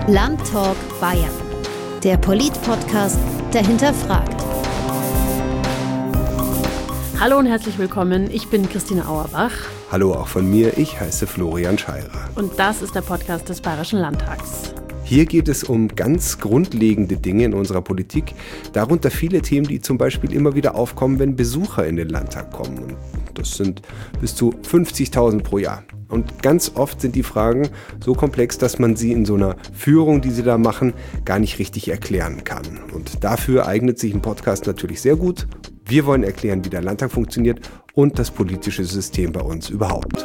Landtalk Bayern, der Polit-Podcast, der hinterfragt. Hallo und herzlich willkommen, ich bin Christine Auerbach. Hallo auch von mir, ich heiße Florian Scheirer. Und das ist der Podcast des Bayerischen Landtags. Hier geht es um ganz grundlegende Dinge in unserer Politik, darunter viele Themen, die zum Beispiel immer wieder aufkommen, wenn Besucher in den Landtag kommen. Und das sind bis zu 50.000 pro Jahr. Und ganz oft sind die Fragen so komplex, dass man sie in so einer Führung, die sie da machen, gar nicht richtig erklären kann. Und dafür eignet sich ein Podcast natürlich sehr gut. Wir wollen erklären, wie der Landtag funktioniert und das politische System bei uns überhaupt.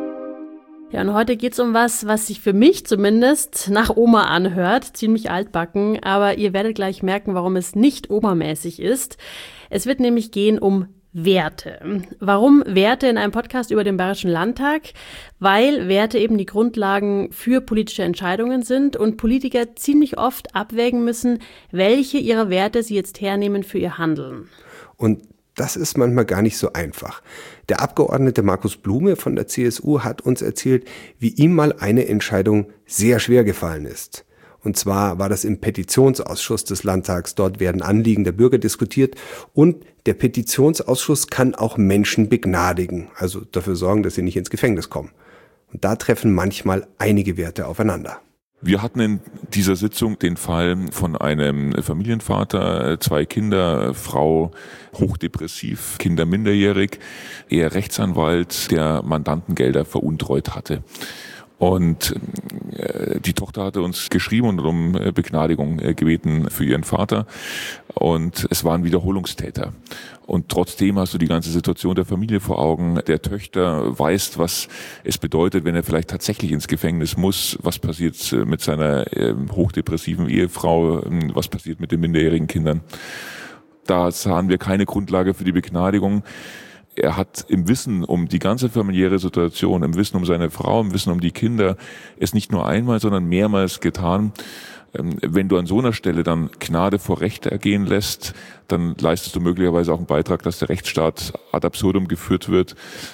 Ja, und heute geht's um was sich für mich zumindest nach Oma anhört, ziemlich altbacken, aber ihr werdet gleich merken, warum es nicht omamäßig ist. Es wird nämlich gehen um Werte. Warum Werte in einem Podcast über den Bayerischen Landtag? Weil Werte eben die Grundlagen für politische Entscheidungen sind und Politiker ziemlich oft abwägen müssen, welche ihrer Werte sie jetzt hernehmen für ihr Handeln. Und das ist manchmal gar nicht so einfach. Der Abgeordnete Markus Blume von der CSU hat uns erzählt, wie ihm mal eine Entscheidung sehr schwer gefallen ist. Und zwar war das im Petitionsausschuss des Landtags. Dort werden Anliegen der Bürger diskutiert und der Petitionsausschuss kann auch Menschen begnadigen, also dafür sorgen, dass sie nicht ins Gefängnis kommen. Und da treffen manchmal einige Werte aufeinander. Wir hatten in dieser Sitzung den Fall von einem Familienvater, 2 Kinder, Frau hochdepressiv, Kinder minderjährig, er Rechtsanwalt, der Mandantengelder veruntreut hatte. Und die Tochter hatte uns geschrieben und um Begnadigung gebeten für ihren Vater. Und es waren Wiederholungstäter. Und trotzdem hast du die ganze Situation der Familie vor Augen. Der Töchter weiß, was es bedeutet, wenn er vielleicht tatsächlich ins Gefängnis muss. Was passiert mit seiner hochdepressiven Ehefrau? Was passiert mit den minderjährigen Kindern? Da sahen wir keine Grundlage für die Begnadigung. Er hat im Wissen um die ganze familiäre Situation, im Wissen um seine Frau, im Wissen um die Kinder, es nicht nur einmal, sondern mehrmals getan. Wenn du an so einer Stelle dann Gnade vor Recht ergehen lässt, dann leistest du möglicherweise auch einen Beitrag, dass der Rechtsstaat ad absurdum geführt wird,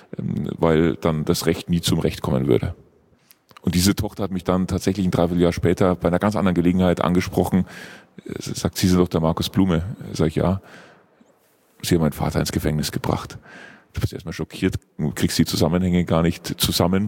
weil dann das Recht nie zum Recht kommen würde. Und diese Tochter hat mich dann tatsächlich ein Dreivierteljahr später bei einer ganz anderen Gelegenheit angesprochen. Sagt, Sie sind doch der Markus Blume. Sag ich, ja. Sie haben meinen Vater ins Gefängnis gebracht. Du bist erstmal schockiert, kriegst die Zusammenhänge gar nicht zusammen.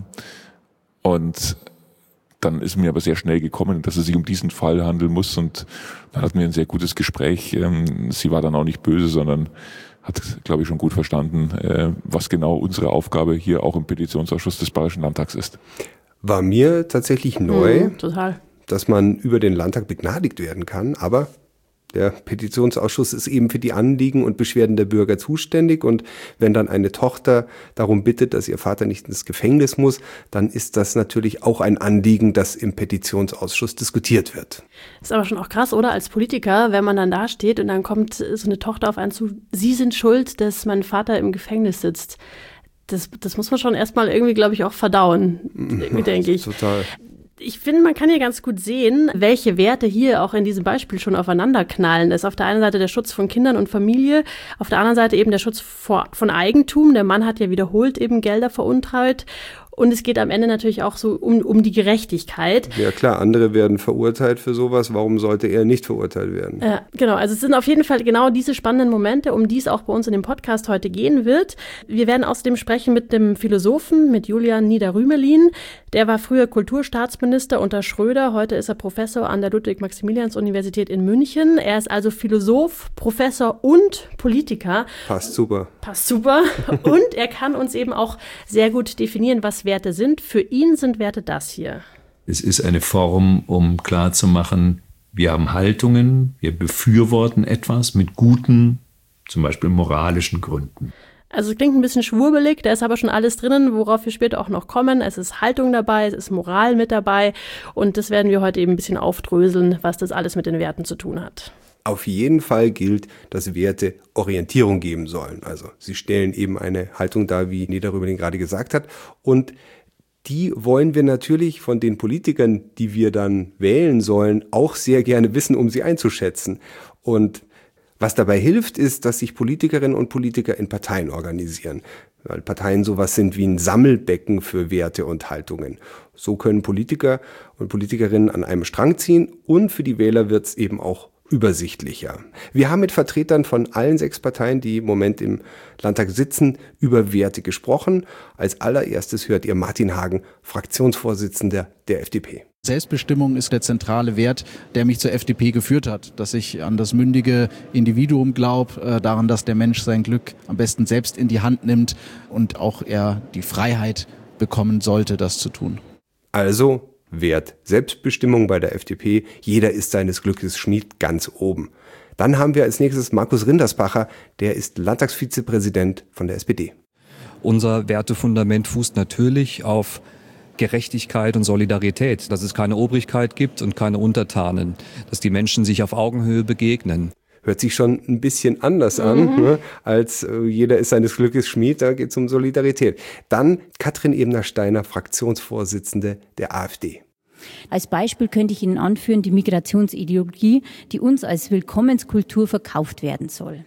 Und dann ist mir aber sehr schnell gekommen, dass es sich um diesen Fall handeln muss. Und dann hatten wir ein sehr gutes Gespräch. Sie war dann auch nicht böse, sondern hat, glaube ich, schon gut verstanden, was genau unsere Aufgabe hier auch im Petitionsausschuss des Bayerischen Landtags ist. War mir tatsächlich neu, Total. Dass man über den Landtag begnadigt werden kann, aber der Petitionsausschuss ist eben für die Anliegen und Beschwerden der Bürger zuständig und wenn dann eine Tochter darum bittet, dass ihr Vater nicht ins Gefängnis muss, dann ist das natürlich auch ein Anliegen, das im Petitionsausschuss diskutiert wird. Ist aber schon auch krass, oder? Als Politiker, wenn man dann da steht und dann kommt so eine Tochter auf einen zu, Sie sind schuld, dass mein Vater im Gefängnis sitzt. Das muss man schon erstmal irgendwie, glaube ich, auch verdauen, denke ich. Total. Ich finde, man kann hier ganz gut sehen, welche Werte hier auch in diesem Beispiel schon aufeinander knallen. Das ist auf der einen Seite der Schutz von Kindern und Familie, auf der anderen Seite eben der Schutz von Eigentum. Der Mann hat ja wiederholt eben Gelder veruntreut. Und es geht am Ende natürlich auch so um die Gerechtigkeit. Ja klar, andere werden verurteilt für sowas. Warum sollte er nicht verurteilt werden? Ja, genau. Also es sind auf jeden Fall genau diese spannenden Momente, um die es auch bei uns in dem Podcast heute gehen wird. Wir werden außerdem sprechen mit dem Philosophen, mit Julian Nieder-Rümelin. Der war früher Kulturstaatsminister unter Schröder. Heute ist er Professor an der Ludwig-Maximilians-Universität in München. Er ist also Philosoph, Professor und Politiker. Passt super. Und er kann uns eben auch sehr gut definieren, was Werte sind. Für ihn sind Werte das hier. Es ist eine Form, um klarzumachen, wir haben Haltungen, wir befürworten etwas mit guten, zum Beispiel moralischen Gründen. Also es klingt ein bisschen schwurbelig, da ist aber schon alles drinnen, worauf wir später auch noch kommen. Es ist Haltung dabei, es ist Moral mit dabei und das werden wir heute eben ein bisschen aufdröseln, was das alles mit den Werten zu tun hat. Auf jeden Fall gilt, dass Werte Orientierung geben sollen. Also sie stellen eben eine Haltung dar, wie Nieder-Rümelin gerade gesagt hat. Und die wollen wir natürlich von den Politikern, die wir dann wählen sollen, auch sehr gerne wissen, um sie einzuschätzen. Und Was dabei hilft, ist, dass sich Politikerinnen und Politiker in Parteien organisieren, weil Parteien sowas sind wie ein Sammelbecken für Werte und Haltungen. So können Politiker und Politikerinnen an einem Strang ziehen und für die Wähler wird es eben auch übersichtlicher. Wir haben mit Vertretern von allen 6 Parteien, die im Moment im Landtag sitzen, über Werte gesprochen. Als allererstes hört ihr Martin Hagen, Fraktionsvorsitzender der FDP. Selbstbestimmung ist der zentrale Wert, der mich zur FDP geführt hat. Dass ich an das mündige Individuum glaube, daran, dass der Mensch sein Glück am besten selbst in die Hand nimmt und auch er die Freiheit bekommen sollte, das zu tun. Also Wert Selbstbestimmung bei der FDP. Jeder ist seines Glückes Schmied ganz oben. Dann haben wir als nächstes Markus Rindersbacher, der ist Landtagsvizepräsident von der SPD. Unser Wertefundament fußt natürlich auf Gerechtigkeit und Solidarität, dass es keine Obrigkeit gibt und keine Untertanen, dass die Menschen sich auf Augenhöhe begegnen. Hört sich schon ein bisschen anders an, ne, als jeder ist seines Glückes Schmied, da geht es um Solidarität. Dann Katrin Ebner-Steiner, Fraktionsvorsitzende der AfD. Als Beispiel könnte ich Ihnen anführen die Migrationsideologie, die uns als Willkommenskultur verkauft werden soll.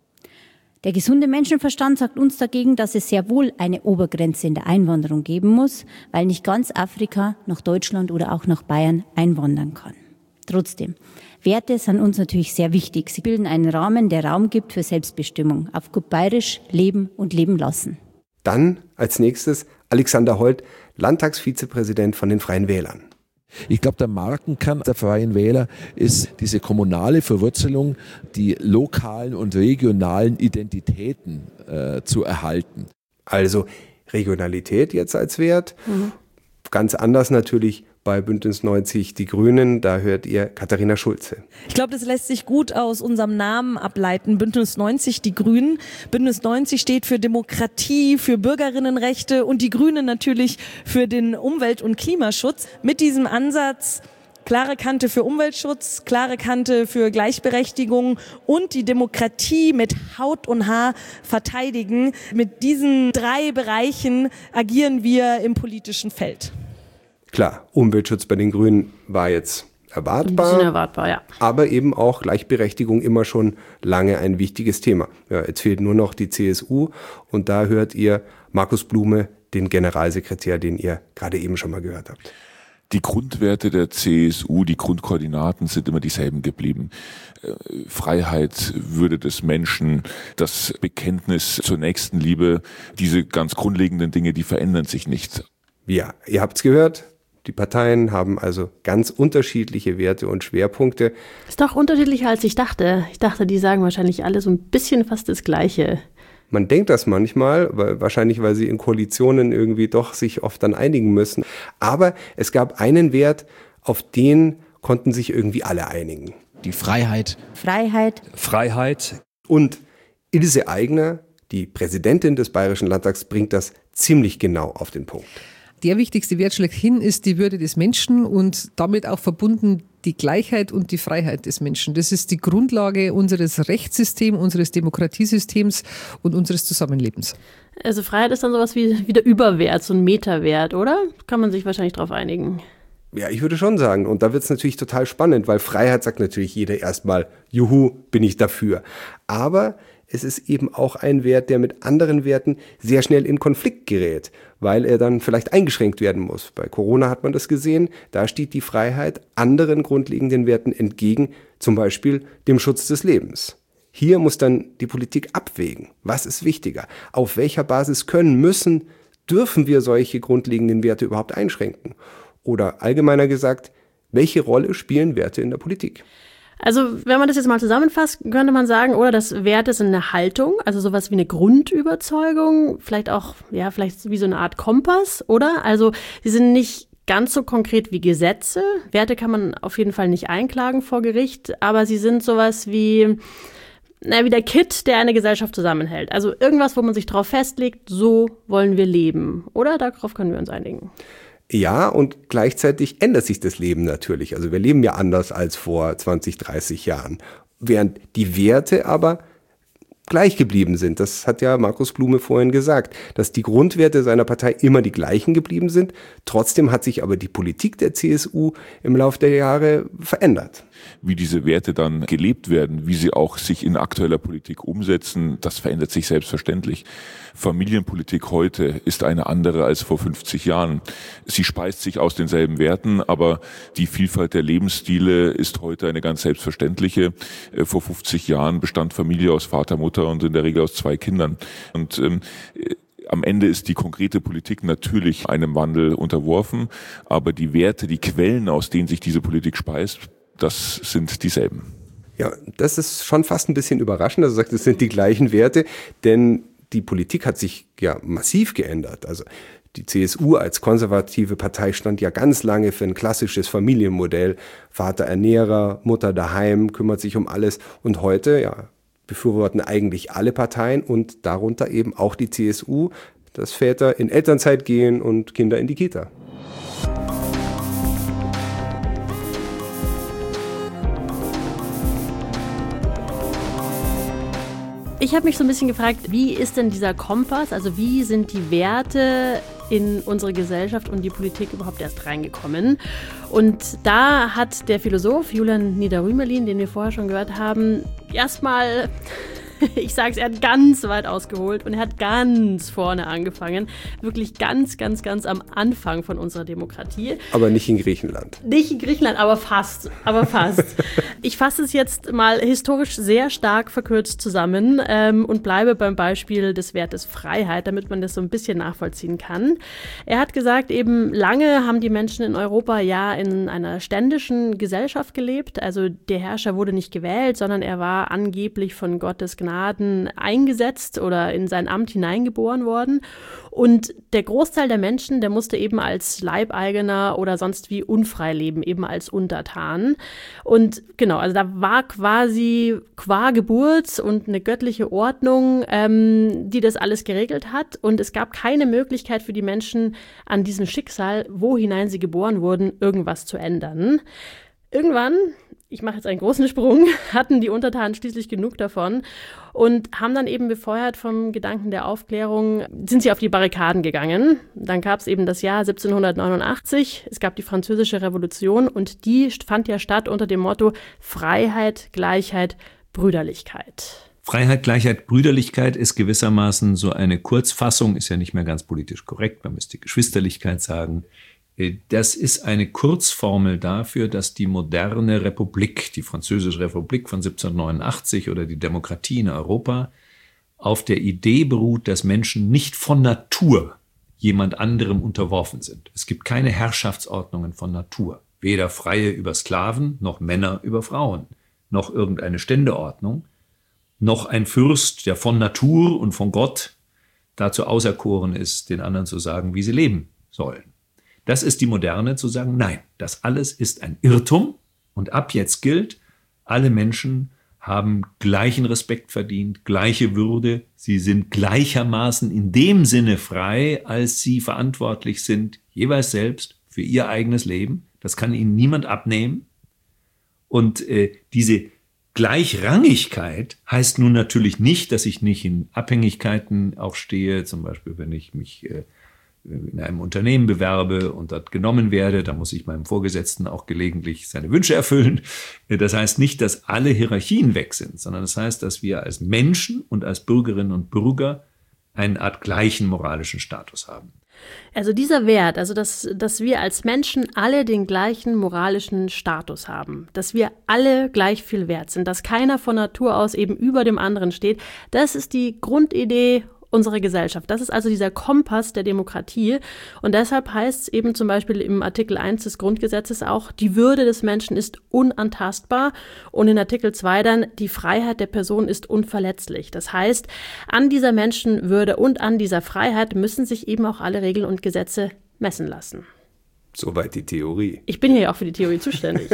Der gesunde Menschenverstand sagt uns dagegen, dass es sehr wohl eine Obergrenze in der Einwanderung geben muss, weil nicht ganz Afrika nach Deutschland oder auch nach Bayern einwandern kann. Trotzdem, Werte sind uns natürlich sehr wichtig. Sie bilden einen Rahmen, der Raum gibt für Selbstbestimmung. Auf gut bayerisch leben und leben lassen. Dann als nächstes Alexander Holt, Landtagsvizepräsident von den Freien Wählern. Ich glaube, der Markenkern der Freien Wähler ist diese kommunale Verwurzelung, die lokalen und regionalen Identitäten zu erhalten. Also Regionalität jetzt als Wert. Ganz anders natürlich bei Bündnis 90 Die Grünen, da hört ihr Katharina Schulze. Ich glaube, das lässt sich gut aus unserem Namen ableiten. Bündnis 90 Die Grünen. Bündnis 90 steht für Demokratie, für Bürgerinnenrechte und die Grünen natürlich für den Umwelt- und Klimaschutz. Mit diesem Ansatz klare Kante für Umweltschutz, klare Kante für Gleichberechtigung und die Demokratie mit Haut und Haar verteidigen. Mit diesen 3 Bereichen agieren wir im politischen Feld. Klar, Umweltschutz bei den Grünen war jetzt erwartbar. Ein bisschen erwartbar, ja. Aber eben auch Gleichberechtigung immer schon lange ein wichtiges Thema. Ja, jetzt fehlt nur noch die CSU und da hört ihr Markus Blume, den Generalsekretär, den ihr gerade eben schon mal gehört habt. Die Grundwerte der CSU, die Grundkoordinaten sind immer dieselben geblieben. Freiheit, Würde des Menschen, das Bekenntnis zur Nächstenliebe, diese ganz grundlegenden Dinge, die verändern sich nicht. Ja, ihr habt's gehört. Die Parteien haben also ganz unterschiedliche Werte und Schwerpunkte. Ist doch unterschiedlicher, als ich dachte. Ich dachte, die sagen wahrscheinlich alle so ein bisschen fast das Gleiche. Man denkt das manchmal, wahrscheinlich weil sie in Koalitionen irgendwie doch sich oft dann einigen müssen. Aber es gab einen Wert, auf den konnten sich irgendwie alle einigen. Die Freiheit. Freiheit. Freiheit. Und Ilse Aigner, die Präsidentin des Bayerischen Landtags, bringt das ziemlich genau auf den Punkt. Der wichtigste Wert schlechthin ist die Würde des Menschen und damit auch verbunden die Gleichheit und die Freiheit des Menschen. Das ist die Grundlage unseres Rechtssystems, unseres Demokratiesystems und unseres Zusammenlebens. Also Freiheit ist dann sowas wie der Überwert, so ein Meterwert, oder? Kann man sich wahrscheinlich drauf einigen. Ja, ich würde schon sagen. Und da wird es natürlich total spannend, weil Freiheit sagt natürlich jeder erstmal, juhu, bin ich dafür. Aber es ist eben auch ein Wert, der mit anderen Werten sehr schnell in Konflikt gerät, weil er dann vielleicht eingeschränkt werden muss. Bei Corona hat man das gesehen, da steht die Freiheit anderen grundlegenden Werten entgegen, zum Beispiel dem Schutz des Lebens. Hier muss dann die Politik abwägen, was ist wichtiger, auf welcher Basis dürfen wir solche grundlegenden Werte überhaupt einschränken? Oder allgemeiner gesagt, welche Rolle spielen Werte in der Politik? Also wenn man das jetzt mal zusammenfasst, könnte man sagen, oder das Werte sind eine Haltung, also sowas wie eine Grundüberzeugung, vielleicht auch, ja, vielleicht wie so eine Art Kompass, oder? Also sie sind nicht ganz so konkret wie Gesetze. Werte kann man auf jeden Fall nicht einklagen vor Gericht, aber sie sind sowas wie der Kitt, der eine Gesellschaft zusammenhält. Also irgendwas, wo man sich drauf festlegt, so wollen wir leben, oder? Darauf können wir uns einigen. Ja, und gleichzeitig ändert sich das Leben natürlich. Also wir leben ja anders als vor 20, 30 Jahren. Während die Werte aber gleich geblieben sind. Das hat ja Markus Blume vorhin gesagt, dass die Grundwerte seiner Partei immer die gleichen geblieben sind. Trotzdem hat sich aber die Politik der CSU im Laufe der Jahre verändert. wie diese Werte dann gelebt werden, wie sie auch sich in aktueller Politik umsetzen, das verändert sich selbstverständlich. Familienpolitik heute ist eine andere als vor 50 Jahren. Sie speist sich aus denselben Werten, aber die Vielfalt der Lebensstile ist heute eine ganz selbstverständliche. Vor 50 Jahren bestand Familie aus Vater, Mutter und in der Regel aus 2 Kindern. Und am Ende ist die konkrete Politik natürlich einem Wandel unterworfen, aber die Werte, die Quellen, aus denen sich diese Politik speist, das sind dieselben. Ja, das ist schon fast ein bisschen überraschend, dass du sagst, es sind die gleichen Werte, denn die Politik hat sich ja massiv geändert. Also die CSU als konservative Partei stand ja ganz lange für ein klassisches Familienmodell. Vater Ernährer, Mutter daheim, kümmert sich um alles. Und heute, ja, befürworten eigentlich alle Parteien und darunter eben auch die CSU, dass Väter in Elternzeit gehen und Kinder in die Kita. Ich habe mich so ein bisschen gefragt, wie ist denn dieser Kompass, also wie sind die Werte in unsere Gesellschaft und die Politik überhaupt erst reingekommen? Und da hat der Philosoph Julian Niederrümelin, den wir vorher schon gehört haben, erstmal, ich sage es, er hat ganz weit ausgeholt und er hat ganz vorne angefangen. Wirklich ganz, ganz, ganz am Anfang von unserer Demokratie. Aber nicht in Griechenland. Nicht in Griechenland, aber fast. Ich fasse es jetzt mal historisch sehr stark verkürzt zusammen und bleibe beim Beispiel des Wertes Freiheit, damit man das so ein bisschen nachvollziehen kann. Er hat gesagt, eben lange haben die Menschen in Europa ja in einer ständischen Gesellschaft gelebt. Also der Herrscher wurde nicht gewählt, sondern er war angeblich von Gottes Gnaden eingesetzt oder in sein Amt hineingeboren worden. Und der Großteil der Menschen, der musste eben als Leibeigener oder sonst wie unfrei leben, eben als Untertan. Und genau, also da war quasi qua Geburt und eine göttliche Ordnung, die das alles geregelt hat. Und es gab keine Möglichkeit für die Menschen an diesem Schicksal, wo hinein sie geboren wurden, irgendwas zu ändern. Irgendwann, ich mache jetzt einen großen Sprung, hatten die Untertanen schließlich genug davon und haben dann eben befeuert vom Gedanken der Aufklärung, sind sie auf die Barrikaden gegangen. Dann gab es eben das Jahr 1789, es gab die Französische Revolution und die fand ja statt unter dem Motto Freiheit, Gleichheit, Brüderlichkeit. Freiheit, Gleichheit, Brüderlichkeit ist gewissermaßen so eine Kurzfassung, ist ja nicht mehr ganz politisch korrekt, man müsste Geschwisterlichkeit sagen. Das ist eine Kurzformel dafür, dass die moderne Republik, die Französische Republik von 1789 oder die Demokratie in Europa auf der Idee beruht, dass Menschen nicht von Natur jemand anderem unterworfen sind. Es gibt keine Herrschaftsordnungen von Natur. Weder Freie über Sklaven, noch Männer über Frauen, noch irgendeine Ständeordnung, noch ein Fürst, der von Natur und von Gott dazu auserkoren ist, den anderen zu sagen, wie sie leben sollen. Das ist die Moderne, zu sagen, nein, das alles ist ein Irrtum und ab jetzt gilt, alle Menschen haben gleichen Respekt verdient, gleiche Würde, sie sind gleichermaßen in dem Sinne frei, als sie verantwortlich sind, jeweils selbst für ihr eigenes Leben. Das kann ihnen niemand abnehmen. Und diese Gleichrangigkeit heißt nun natürlich nicht, dass ich nicht in Abhängigkeiten auch stehe, zum Beispiel wenn ich mich in einem Unternehmen bewerbe und dort genommen werde, dann muss ich meinem Vorgesetzten auch gelegentlich seine Wünsche erfüllen. Das heißt nicht, dass alle Hierarchien weg sind, sondern das heißt, dass wir als Menschen und als Bürgerinnen und Bürger eine Art gleichen moralischen Status haben. Also dieser Wert, also dass wir als Menschen alle den gleichen moralischen Status haben, dass wir alle gleich viel wert sind, dass keiner von Natur aus eben über dem anderen steht, das ist die Grundidee unsere Gesellschaft. Das ist also dieser Kompass der Demokratie und deshalb heißt es eben zum Beispiel im Artikel 1 des Grundgesetzes auch, die Würde des Menschen ist unantastbar und in Artikel 2 dann, die Freiheit der Person ist unverletzlich. Das heißt, an dieser Menschenwürde und an dieser Freiheit müssen sich eben auch alle Regeln und Gesetze messen lassen. Soweit die Theorie. Ich bin hier ja auch für die Theorie zuständig.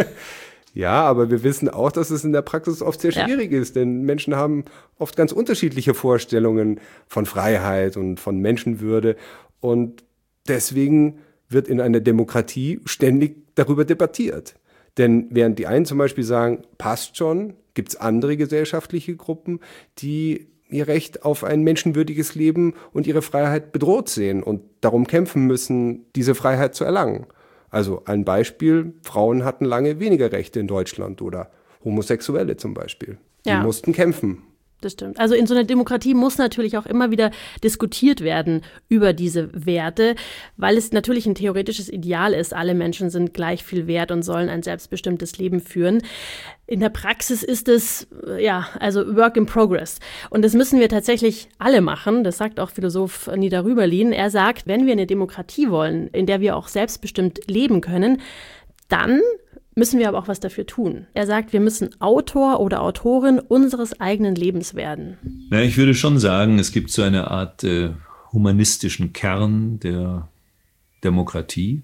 Ja, aber wir wissen auch, dass es in der Praxis oft sehr schwierig ist, denn Menschen haben oft ganz unterschiedliche Vorstellungen von Freiheit und von Menschenwürde und deswegen wird in einer Demokratie ständig darüber debattiert. Denn während die einen zum Beispiel sagen, passt schon, gibt es andere gesellschaftliche Gruppen, die ihr Recht auf ein menschenwürdiges Leben und ihre Freiheit bedroht sehen und darum kämpfen müssen, diese Freiheit zu erlangen. Also ein Beispiel, Frauen hatten lange weniger Rechte in Deutschland oder Homosexuelle zum Beispiel. Die mussten kämpfen. Das stimmt. Also in so einer Demokratie muss natürlich auch immer wieder diskutiert werden über diese Werte, weil es natürlich ein theoretisches Ideal ist, alle Menschen sind gleich viel wert und sollen ein selbstbestimmtes Leben führen. In der Praxis ist es, also Work in Progress. Und das müssen wir tatsächlich alle machen. Das sagt auch Philosoph Nida Rümerlin. Er sagt, wenn wir eine Demokratie wollen, in der wir auch selbstbestimmt leben können, dann müssen wir aber auch was dafür tun. Er sagt, wir müssen Autor oder Autorin unseres eigenen Lebens werden. Na, ich würde schon sagen, es gibt so eine Art humanistischen Kern der Demokratie.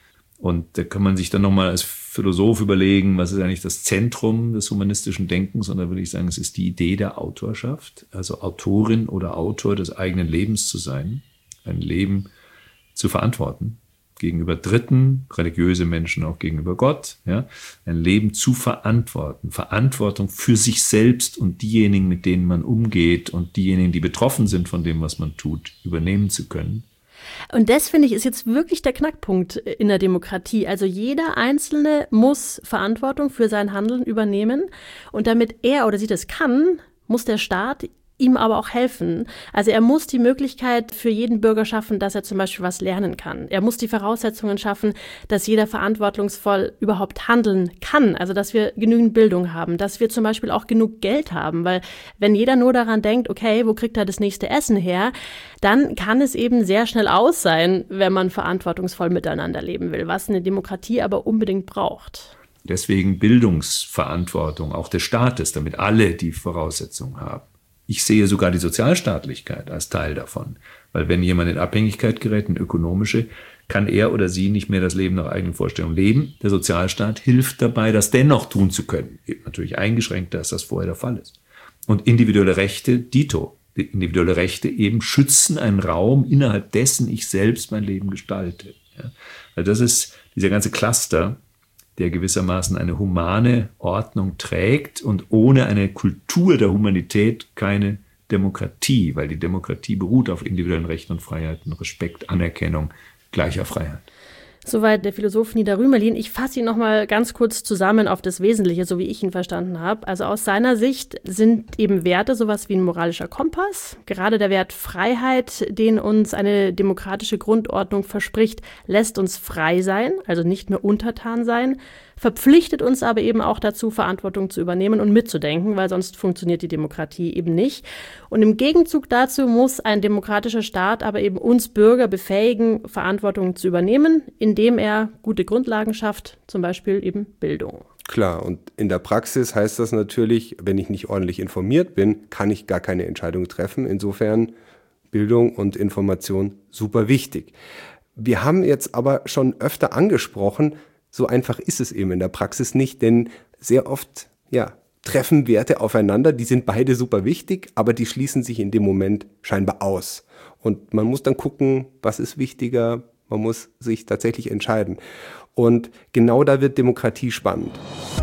Und da kann man sich dann nochmal als Philosoph überlegen, was ist eigentlich das Zentrum des humanistischen Denkens? Und da würde ich sagen, es ist die Idee der Autorschaft, also Autorin oder Autor des eigenen Lebens zu sein, ein Leben zu verantworten. Gegenüber Dritten, religiöse Menschen auch gegenüber Gott, ja, ein Leben zu verantworten, Verantwortung für sich selbst und diejenigen, mit denen man umgeht und diejenigen, die betroffen sind von dem, was man tut, übernehmen zu können. Und das, finde ich, ist jetzt wirklich der Knackpunkt in der Demokratie. Also jeder Einzelne muss Verantwortung für sein Handeln übernehmen und damit er oder sie das kann, muss der Staat ihm aber auch helfen. Also er muss die Möglichkeit für jeden Bürger schaffen, dass er zum Beispiel was lernen kann. Er muss die Voraussetzungen schaffen, dass jeder verantwortungsvoll überhaupt handeln kann. Also dass wir genügend Bildung haben, dass wir zum Beispiel auch genug Geld haben. Weil wenn jeder nur daran denkt, okay, wo kriegt er das nächste Essen her, dann kann es eben sehr schnell aus sein, wenn man verantwortungsvoll miteinander leben will, was eine Demokratie aber unbedingt braucht. Deswegen Bildungsverantwortung auch des Staates, damit alle die Voraussetzungen haben. Ich sehe sogar die Sozialstaatlichkeit als Teil davon. Weil wenn jemand in Abhängigkeit gerät, in ökonomische, kann er oder sie nicht mehr das Leben nach eigenen Vorstellungen leben. Der Sozialstaat hilft dabei, das dennoch tun zu können. Natürlich eingeschränkter, als das vorher der Fall ist. Und individuelle Rechte, dito. Die individuelle Rechte eben schützen einen Raum, innerhalb dessen ich selbst mein Leben gestalte. Ja. Also das ist dieser ganze Cluster, der gewissermaßen eine humane Ordnung trägt und ohne eine Kultur der Humanität keine Demokratie, weil die Demokratie beruht auf individuellen Rechten und Freiheiten, Respekt, Anerkennung, gleicher Freiheit. Soweit der Philosoph Nida Rümerlin. Ich fasse ihn noch mal ganz kurz zusammen auf das Wesentliche, so wie ich ihn verstanden habe. Also aus seiner Sicht sind eben Werte sowas wie ein moralischer Kompass. Gerade der Wert Freiheit, den uns eine demokratische Grundordnung verspricht, lässt uns frei sein, also nicht mehr untertan sein, verpflichtet uns aber eben auch dazu, Verantwortung zu übernehmen und mitzudenken, weil sonst funktioniert die Demokratie eben nicht. Und im Gegenzug dazu muss ein demokratischer Staat aber eben uns Bürger befähigen, Verantwortung zu übernehmen, indem er gute Grundlagen schafft, zum Beispiel eben Bildung. Klar, und in der Praxis heißt das natürlich, wenn ich nicht ordentlich informiert bin, kann ich gar keine Entscheidung treffen. Insofern Bildung und Information super wichtig. Wir haben jetzt aber schon öfter angesprochen, so einfach ist es eben in der Praxis nicht, denn sehr oft treffen Werte aufeinander, die sind beide super wichtig, aber die schließen sich in dem Moment scheinbar aus. Und man muss dann gucken, was ist wichtiger, man muss sich tatsächlich entscheiden. Und genau da wird Demokratie spannend.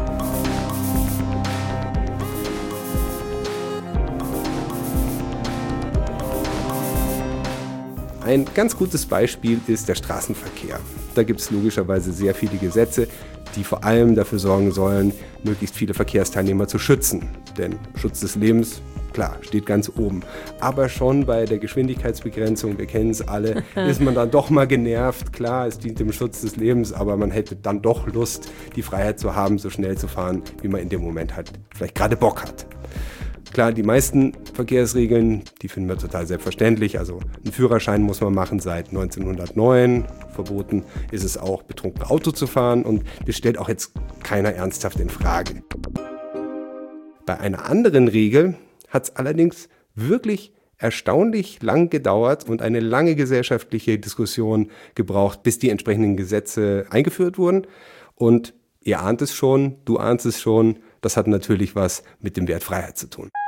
Ein ganz gutes Beispiel ist der Straßenverkehr. Da gibt es logischerweise sehr viele Gesetze, die vor allem dafür sorgen sollen, möglichst viele Verkehrsteilnehmer zu schützen. Denn Schutz des Lebens, klar, steht ganz oben. Aber schon bei der Geschwindigkeitsbegrenzung, wir kennen es alle, ist man dann doch mal genervt. Klar, es dient dem Schutz des Lebens, aber man hätte dann doch Lust, die Freiheit zu haben, so schnell zu fahren, wie man in dem Moment halt vielleicht gerade Bock hat. Klar, die meisten Verkehrsregeln, die finden wir total selbstverständlich. Also einen Führerschein muss man machen seit 1909. Verboten ist es auch, betrunken Auto zu fahren. Und das stellt auch jetzt keiner ernsthaft in Frage. Bei einer anderen Regel hat es allerdings wirklich erstaunlich lang gedauert und eine lange gesellschaftliche Diskussion gebraucht, bis die entsprechenden Gesetze eingeführt wurden. Und ihr ahnt es schon, du ahnst es schon, das hat natürlich was mit dem Wert Freiheit zu tun.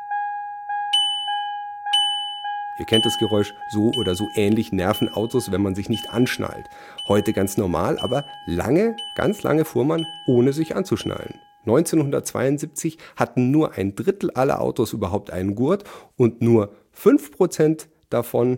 Ihr kennt das Geräusch, so oder so ähnlich nerven Autos, wenn man sich nicht anschnallt. Heute ganz normal, aber ganz lange fuhr man, ohne sich anzuschnallen. 1972 hatten nur 1/3 aller Autos überhaupt einen Gurt und nur 5% davon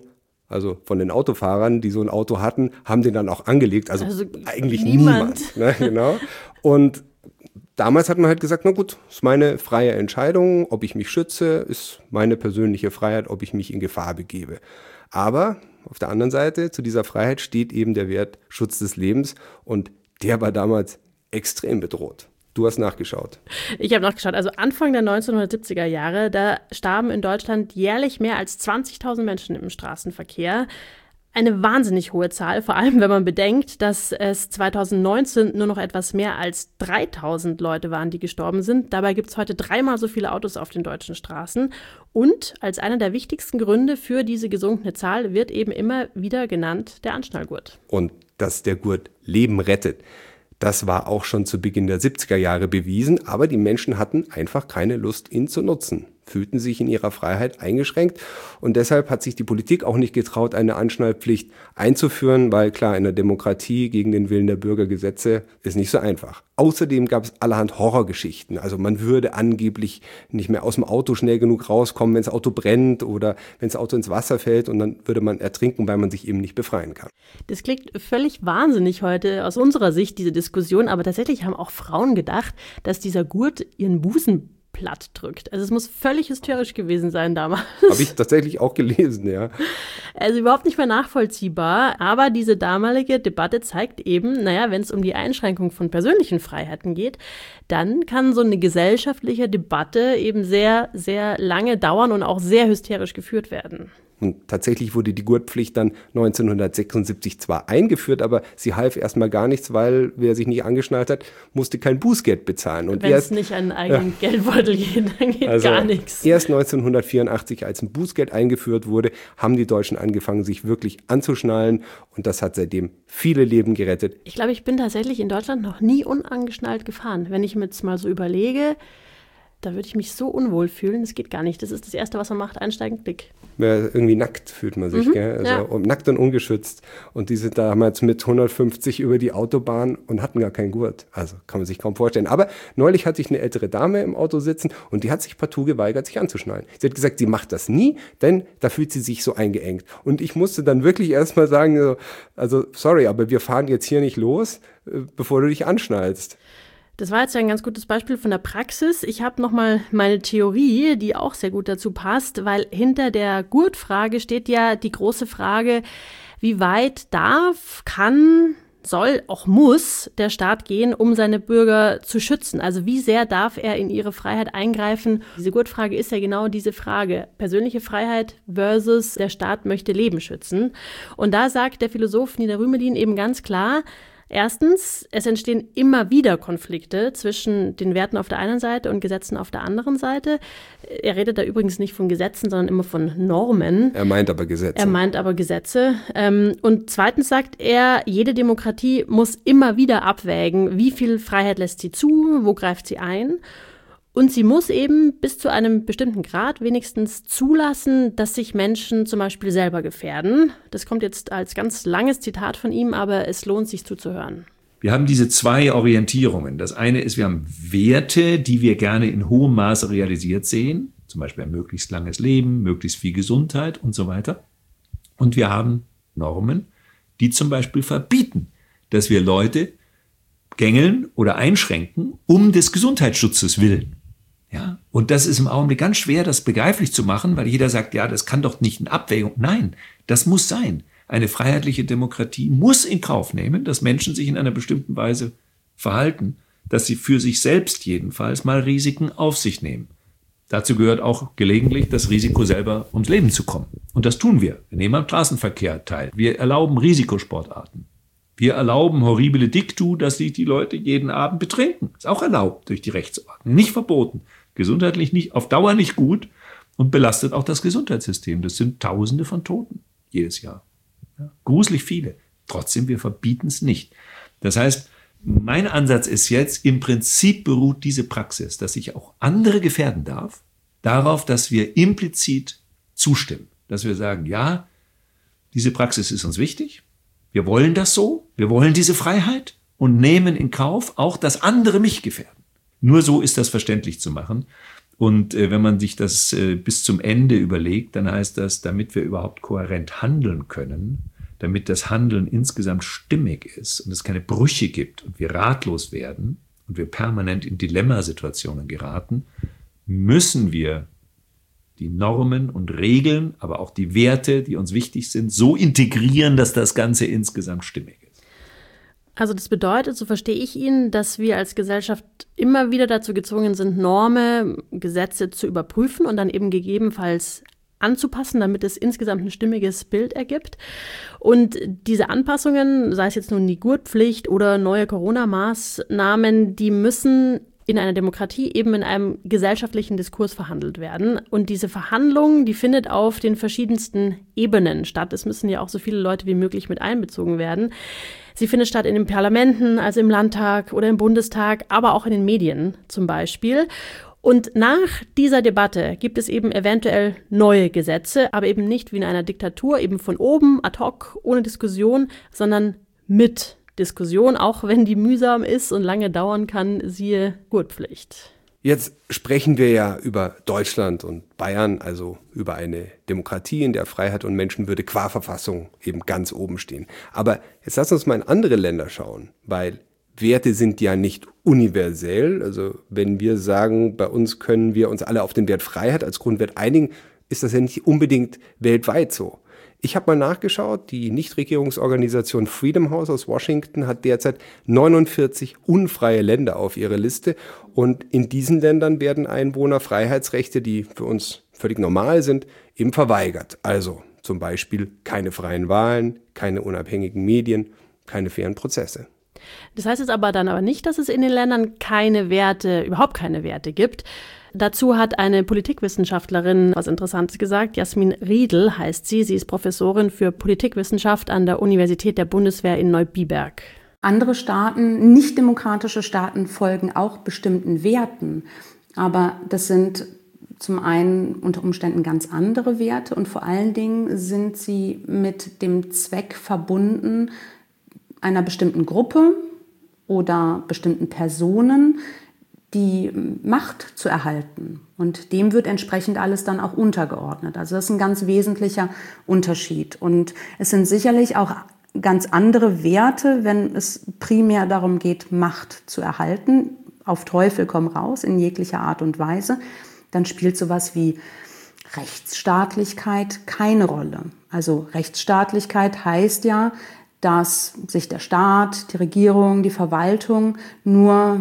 Also von den Autofahrern, die so ein Auto hatten, haben den dann auch angelegt. Also eigentlich niemand. Ne? Genau. Und damals hat man halt gesagt, na gut, ist meine freie Entscheidung, ob ich mich schütze, ist meine persönliche Freiheit, ob ich mich in Gefahr begebe. Aber auf der anderen Seite, zu dieser Freiheit steht eben der Wert Schutz des Lebens und der war damals extrem bedroht. Du hast nachgeschaut. Ich habe nachgeschaut. Also Anfang der 1970er Jahre, da starben in Deutschland jährlich mehr als 20.000 Menschen im Straßenverkehr. Eine wahnsinnig hohe Zahl, vor allem wenn man bedenkt, dass es 2019 nur noch etwas mehr als 3.000 Leute waren, die gestorben sind. Dabei gibt es heute 3-mal so viele Autos auf den deutschen Straßen. Und als einer der wichtigsten Gründe für diese gesunkene Zahl wird eben immer wieder genannt der Anschnallgurt. Und dass der Gurt Leben rettet. Das war auch schon zu Beginn der 70er Jahre bewiesen, aber die Menschen hatten einfach keine Lust, ihn zu nutzen, fühlten sich in ihrer Freiheit eingeschränkt und deshalb hat sich die Politik auch nicht getraut, eine Anschnallpflicht einzuführen, weil klar, in der Demokratie gegen den Willen der Bürgergesetze ist nicht so einfach. Außerdem gab es allerhand Horrorgeschichten, also man würde angeblich nicht mehr aus dem Auto schnell genug rauskommen, wenn das Auto brennt oder wenn das Auto ins Wasser fällt und dann würde man ertrinken, weil man sich eben nicht befreien kann. Das klingt völlig wahnsinnig heute aus unserer Sicht, diese Diskussion, aber tatsächlich haben auch Frauen gedacht, dass dieser Gurt ihren Busen platt drückt. Also es muss völlig hysterisch gewesen sein damals. Habe ich tatsächlich auch gelesen, ja. Also überhaupt nicht mehr nachvollziehbar, aber diese damalige Debatte zeigt eben, naja, wenn es um die Einschränkung von persönlichen Freiheiten geht, dann kann so eine gesellschaftliche Debatte eben sehr, sehr lange dauern und auch sehr hysterisch geführt werden. Und tatsächlich wurde die Gurtpflicht dann 1976 zwar eingeführt, aber sie half erstmal gar nichts, weil wer sich nicht angeschnallt hat, musste kein Bußgeld bezahlen. Und wenn es nicht an einen eigenen Geldbeutel geht, dann geht also gar nichts. Erst 1984, als ein Bußgeld eingeführt wurde, haben die Deutschen angefangen, sich wirklich anzuschnallen. Und das hat seitdem viele Leben gerettet. Ich glaube, ich bin tatsächlich in Deutschland noch nie unangeschnallt gefahren. Wenn ich mir jetzt mal so überlege, da würde ich mich so unwohl fühlen, das geht gar nicht. Das ist das Erste, was man macht, einsteigen, Blick. Ja, irgendwie nackt fühlt man sich, gell? Also ja. Nackt und ungeschützt. Und die sind damals mit 150 über die Autobahn und hatten gar keinen Gurt. Also kann man sich kaum vorstellen. Aber neulich hatte ich eine ältere Dame im Auto sitzen und die hat sich partout geweigert, sich anzuschnallen. Sie hat gesagt, sie macht das nie, denn da fühlt sie sich so eingeengt. Und ich musste dann wirklich erstmal sagen, also sorry, aber wir fahren jetzt hier nicht los, bevor du dich anschnallst. Das war jetzt ja ein ganz gutes Beispiel von der Praxis. Ich habe nochmal meine Theorie, die auch sehr gut dazu passt, weil hinter der Gurtfrage steht ja die große Frage, wie weit darf, kann, soll, auch muss der Staat gehen, um seine Bürger zu schützen? Also wie sehr darf er in ihre Freiheit eingreifen? Diese Gurtfrage ist ja genau diese Frage. Persönliche Freiheit versus der Staat möchte Leben schützen. Und da sagt der Philosoph Nida Rümelin eben ganz klar, erstens, es entstehen immer wieder Konflikte zwischen den Werten auf der einen Seite und Gesetzen auf der anderen Seite. Er redet da übrigens nicht von Gesetzen, sondern immer von Normen. Er meint aber Gesetze. Und zweitens sagt er, jede Demokratie muss immer wieder abwägen, wie viel Freiheit lässt sie zu, wo greift sie ein. Und sie muss eben bis zu einem bestimmten Grad wenigstens zulassen, dass sich Menschen zum Beispiel selber gefährden. Das kommt jetzt als ganz langes Zitat von ihm, aber es lohnt sich zuzuhören. Wir haben diese zwei Orientierungen. Das eine ist, wir haben Werte, die wir gerne in hohem Maße realisiert sehen. Zum Beispiel ein möglichst langes Leben, möglichst viel Gesundheit und so weiter. Und wir haben Normen, die zum Beispiel verbieten, dass wir Leute gängeln oder einschränken, um des Gesundheitsschutzes willen. Ja, und das ist im Augenblick ganz schwer, das begreiflich zu machen, weil jeder sagt, ja, das kann doch nicht in Abwägung. Nein, das muss sein. Eine freiheitliche Demokratie muss in Kauf nehmen, dass Menschen sich in einer bestimmten Weise verhalten, dass sie für sich selbst jedenfalls mal Risiken auf sich nehmen. Dazu gehört auch gelegentlich das Risiko, selber ums Leben zu kommen. Und das tun wir. Wir nehmen am Straßenverkehr teil. Wir erlauben Risikosportarten. Wir erlauben horrible Dictu, dass sich die Leute jeden Abend betrinken. Ist auch erlaubt durch die Rechtsordnung. Nicht verboten. Gesundheitlich nicht, auf Dauer nicht gut und belastet auch das Gesundheitssystem. Das sind Tausende von Toten jedes Jahr. Ja, gruselig viele. Trotzdem, wir verbieten es nicht. Das heißt, mein Ansatz ist jetzt, im Prinzip beruht diese Praxis, dass ich auch andere gefährden darf, darauf, dass wir implizit zustimmen. Dass wir sagen, ja, diese Praxis ist uns wichtig. Wir wollen das so, wir wollen diese Freiheit und nehmen in Kauf auch, dass andere mich gefährden. Nur so ist das verständlich zu machen. Und wenn man sich das bis zum Ende überlegt, dann heißt das, damit wir überhaupt kohärent handeln können, damit das Handeln insgesamt stimmig ist und es keine Brüche gibt und wir ratlos werden und wir permanent in Dilemmasituationen geraten, müssen wir die Normen und Regeln, aber auch die Werte, die uns wichtig sind, so integrieren, dass das Ganze insgesamt stimmig ist. Also das bedeutet, so verstehe ich ihn, dass wir als Gesellschaft immer wieder dazu gezwungen sind, Normen, Gesetze zu überprüfen und dann eben gegebenenfalls anzupassen, damit es insgesamt ein stimmiges Bild ergibt. Und diese Anpassungen, sei es jetzt nun die Gurtpflicht oder neue Corona-Maßnahmen, die müssen in einer Demokratie eben in einem gesellschaftlichen Diskurs verhandelt werden. Und diese Verhandlung, die findet auf den verschiedensten Ebenen statt. Es müssen ja auch so viele Leute wie möglich mit einbezogen werden. Sie findet statt in den Parlamenten, also im Landtag oder im Bundestag, aber auch in den Medien zum Beispiel. Und nach dieser Debatte gibt es eben eventuell neue Gesetze, aber eben nicht wie in einer Diktatur, eben von oben, ad hoc, ohne Diskussion, sondern mit Diskussion, auch wenn die mühsam ist und lange dauern kann, siehe Gurtpflicht. Jetzt sprechen wir ja über Deutschland und Bayern, also über eine Demokratie, in der Freiheit und Menschenwürde qua Verfassung eben ganz oben stehen. Aber jetzt lass uns mal in andere Länder schauen, weil Werte sind ja nicht universell. Also wenn wir sagen, bei uns können wir uns alle auf den Wert Freiheit als Grundwert einigen, ist das ja nicht unbedingt weltweit so. Ich habe mal nachgeschaut, die Nichtregierungsorganisation Freedom House aus Washington hat derzeit 49 unfreie Länder auf ihrer Liste und in diesen Ländern werden Einwohnerfreiheitsrechte, die für uns völlig normal sind, eben verweigert. Also zum Beispiel keine freien Wahlen, keine unabhängigen Medien, keine fairen Prozesse. Das heißt jetzt aber dann nicht, dass es in den Ländern überhaupt keine Werte gibt. Dazu hat eine Politikwissenschaftlerin was Interessantes gesagt. Jasmin Riedl heißt sie. Sie ist Professorin für Politikwissenschaft an der Universität der Bundeswehr in Neubiberg. Andere Staaten, nicht demokratische Staaten, folgen auch bestimmten Werten. Aber das sind zum einen unter Umständen ganz andere Werte und vor allen Dingen sind sie mit dem Zweck verbunden, einer bestimmten Gruppe oder bestimmten Personen die Macht zu erhalten. Und dem wird entsprechend alles dann auch untergeordnet. Also das ist ein ganz wesentlicher Unterschied. Und es sind sicherlich auch ganz andere Werte, wenn es primär darum geht, Macht zu erhalten, auf Teufel komm raus, in jeglicher Art und Weise. Dann spielt sowas wie Rechtsstaatlichkeit keine Rolle. Also Rechtsstaatlichkeit heißt ja, dass sich der Staat, die Regierung, die Verwaltung nur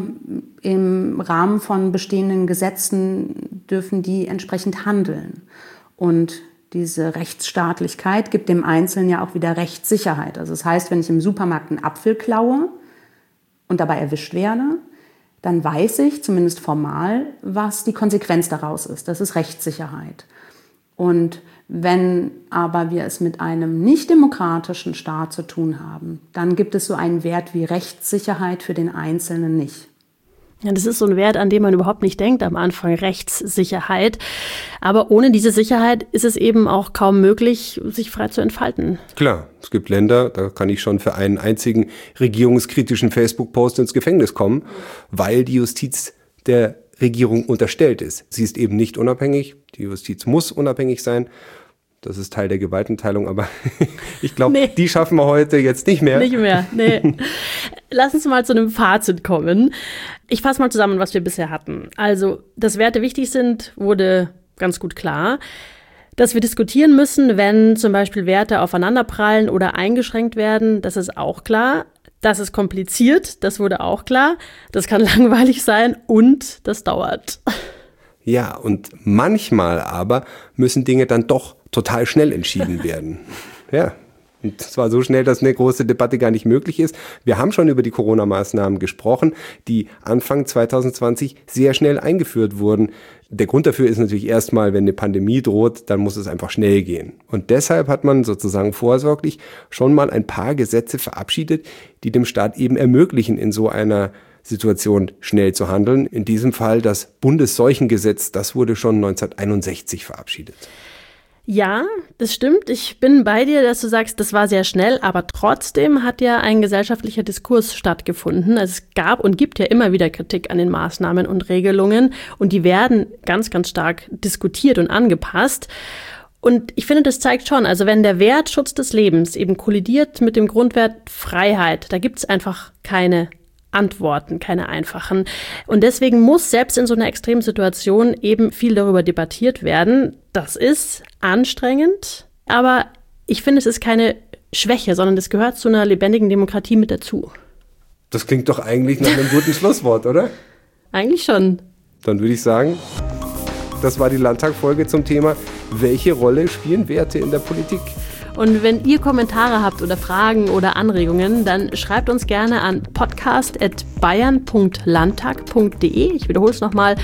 im Rahmen von bestehenden Gesetzen dürfen die entsprechend handeln. Und diese Rechtsstaatlichkeit gibt dem Einzelnen ja auch wieder Rechtssicherheit. Also das heißt, wenn ich im Supermarkt einen Apfel klaue und dabei erwischt werde, dann weiß ich, zumindest formal, was die Konsequenz daraus ist. Das ist Rechtssicherheit. Und wenn aber wir es mit einem nicht demokratischen Staat zu tun haben, dann gibt es so einen Wert wie Rechtssicherheit für den Einzelnen nicht. Ja, das ist so ein Wert, an den man überhaupt nicht denkt am Anfang, Rechtssicherheit. Aber ohne diese Sicherheit ist es eben auch kaum möglich, sich frei zu entfalten. Klar, es gibt Länder, da kann ich schon für einen einzigen regierungskritischen Facebook-Post ins Gefängnis kommen, weil die Justiz der Regierung unterstellt ist. Sie ist eben nicht unabhängig, die Justiz muss unabhängig sein. Das ist Teil der Gewaltenteilung, aber ich glaube, Die schaffen wir heute jetzt nicht mehr. Nicht mehr, nee. Lass uns mal zu einem Fazit kommen. Ich fasse mal zusammen, was wir bisher hatten. Also, dass Werte wichtig sind, wurde ganz gut klar. Dass wir diskutieren müssen, wenn zum Beispiel Werte aufeinanderprallen oder eingeschränkt werden, das ist auch klar. Das ist kompliziert, das wurde auch klar. Das kann langweilig sein und das dauert. Ja, und manchmal aber müssen Dinge dann doch total schnell entschieden werden. Ja, und zwar so schnell, dass eine große Debatte gar nicht möglich ist. Wir haben schon über die Corona-Maßnahmen gesprochen, die Anfang 2020 sehr schnell eingeführt wurden. Der Grund dafür ist natürlich erstmal, wenn eine Pandemie droht, dann muss es einfach schnell gehen. Und deshalb hat man sozusagen vorsorglich schon mal ein paar Gesetze verabschiedet, die dem Staat eben ermöglichen, in so einer Situation schnell zu handeln. In diesem Fall das Bundesseuchengesetz, das wurde schon 1961 verabschiedet. Ja, das stimmt. Ich bin bei dir, dass du sagst, das war sehr schnell, aber trotzdem hat ja ein gesellschaftlicher Diskurs stattgefunden. Also es gab und gibt ja immer wieder Kritik an den Maßnahmen und Regelungen und die werden ganz, ganz stark diskutiert und angepasst. Und ich finde, das zeigt schon, also wenn der Wert Schutz des Lebens eben kollidiert mit dem Grundwert Freiheit, da gibt es einfach keine Antworten, keine einfachen. Und deswegen muss selbst in so einer Extremsituation eben viel darüber debattiert werden. Das ist anstrengend, aber ich finde, es ist keine Schwäche, sondern das gehört zu einer lebendigen Demokratie mit dazu. Das klingt doch eigentlich nach einem guten Schlusswort, oder? Eigentlich schon. Dann würde ich sagen, das war die Landtag-Folge zum Thema, welche Rolle spielen Werte in der Politik? Und wenn ihr Kommentare habt oder Fragen oder Anregungen, dann schreibt uns gerne an podcast@bayern.landtag.de. Ich wiederhole es nochmal,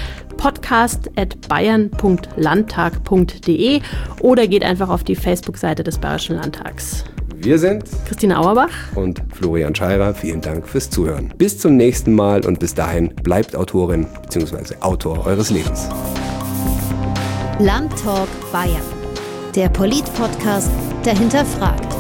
podcast@bayern.landtag.de oder geht einfach auf die Facebook-Seite des Bayerischen Landtags. Wir sind Christine Auerbach und Florian Scheirer. Vielen Dank fürs Zuhören. Bis zum nächsten Mal und bis dahin bleibt Autorin bzw. Autor eures Lebens. Landtalk Bayern, der Polit-Podcast, der hinterfragt.